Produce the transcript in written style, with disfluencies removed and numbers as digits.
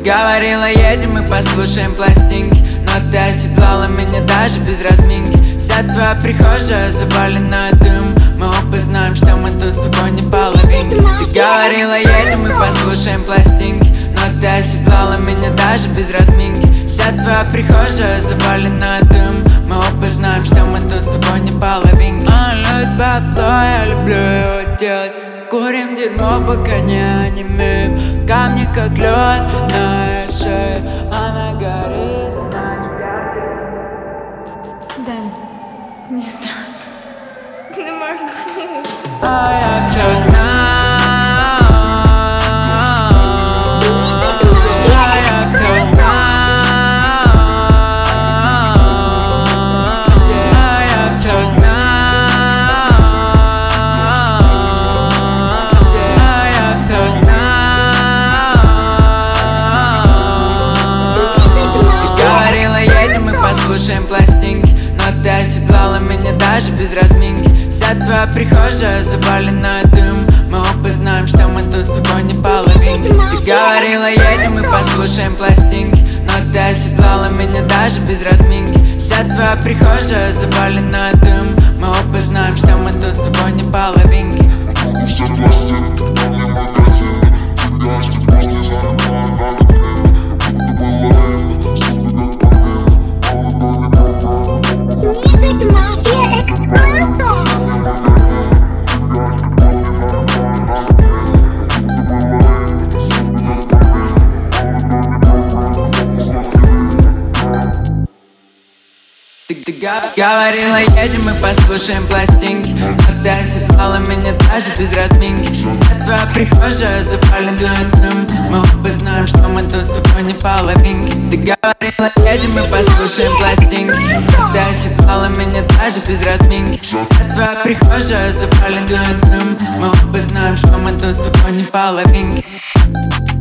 говорила, едем и послушаем пластинки, но ты оседлала меня даже без разминки. Вся твоя прихожая завалена дым. Мы оба знаем, что мы тут с тобой не половинки. Ты говорила, едем и послушаем пластинки, но ты оседлала меня даже без разминки. Вся твоя прихожая завалена дым. Мы оба знаем, что мы тут с тобой не половинки. Он любит бабло, я люблю его делать. Курим дерьмо, пока не онемеем. Камни как лед на ее шее. Она горит, значит я... Дань, мне страшно. Не могу. А я все знаю. А я все знаю. А я все знаю. А я все знаю. Ты говорила, едем и послушаем пластинки, но ты оседлала меня даже без разминки. Вся твоя прихожая завалена дым. Мы оба знаем, что мы тут с тобой не половинки. Ты говорила, едем и послушаем пластинки, но ты оседлала меня даже без разминки. Вся твоя прихожая завалена дым. Мы оба знаем, что мы тут с тобой не половинки. Все пластинки, но не магазины. Фигашки после зарплаты на витрине. Будто было время, супер как помимо. Молодой не пропал. Music Mafia Expresso. Ты говорила, едем и послушаем пластинки, но ты оседлала меня даже без разминки. Вся твоя прихожая завалена дым. Мы оба знаем, что мы тут с тобой не половинки. Ты говорила, едем и послушаем пластинки, но ты оседлала меня даже без разминки. Вся твоя прихожая завалена дым. Мы оба знаем, что мы тут с тобой не половинки.